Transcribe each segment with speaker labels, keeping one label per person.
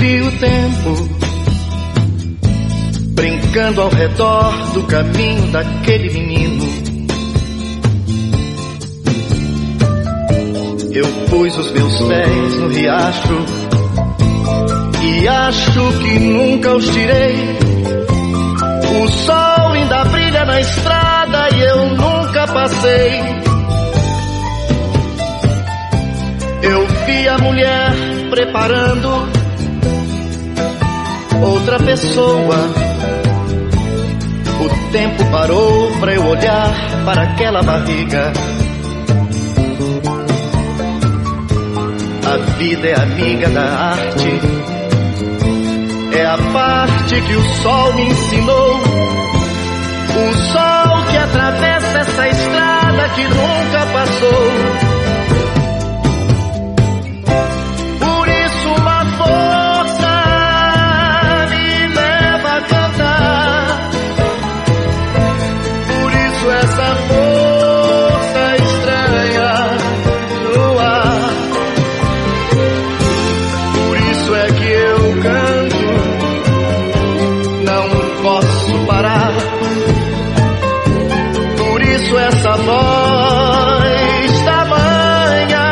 Speaker 1: vi o tempo brincando ao redor do caminho daquele menino. Eu pus os meus pés no riacho e acho que nunca os tirei. O sol ainda brilha na estrada e eu nunca passei. Eu vi a mulher preparando outra pessoa. O tempo parou pra eu olhar para aquela barriga. A vida é amiga da arte, é a parte que o sol me ensinou. O sol que atravessa essa estrada que nunca passou. Por isso uma força me leva a cantar. Por isso essa força estranha no ar. Por isso é que eu canto, não posso parar. Por isso essa voz da manhã.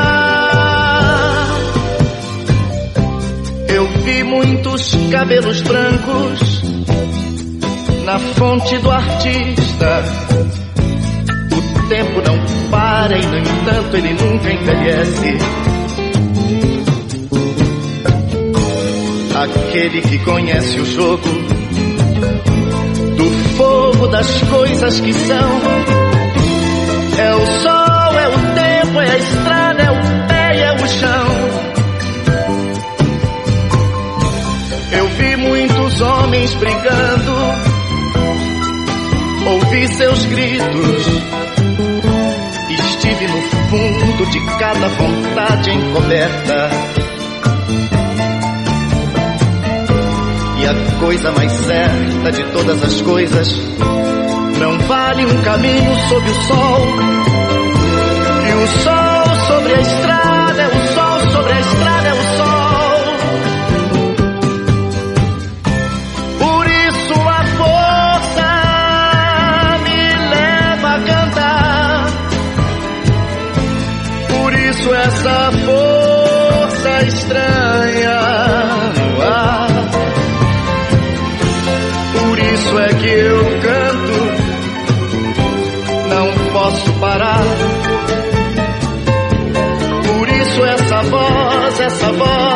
Speaker 1: Eu vi muitos cabelos brancos na fonte do artista. O tempo não para e, no entanto, ele nunca envelhece. Aquele que conhece o jogo do fogo das coisas que são. É o sol, é o tempo, é a estrada, é o pé e é o chão. Eu vi muitos homens brigando, ouvi seus gritos, estive no fundo de cada vontade encoberta. E a coisa mais certa de todas as coisas, não vale um caminho sob o sol. E o sol sobre a estrada, é o sol sobre a estrada, é o sol. Por isso a força me leva a cantar. Por isso essa força estranha no ar. Por isso é que eu canto, não posso parar. Por isso essa voz